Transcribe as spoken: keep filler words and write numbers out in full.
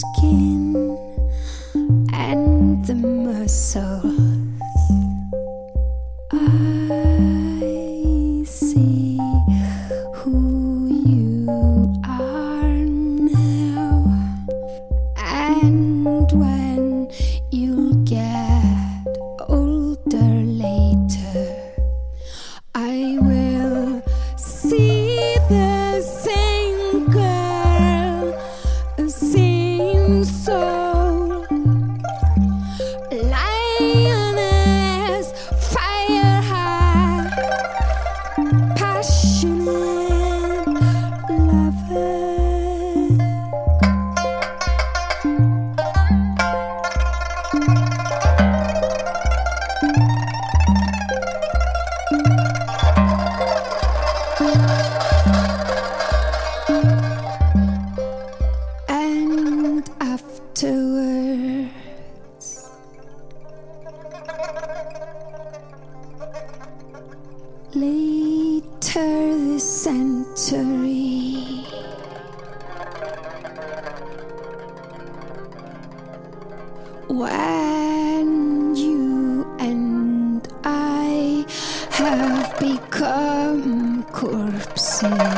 skin and the muscles. I see who you are now, and when you'll get older later, I will see the same girl, the same soul, lioness, fire high, passionate lover. And afterwards, later this century, when you and I have become corpses,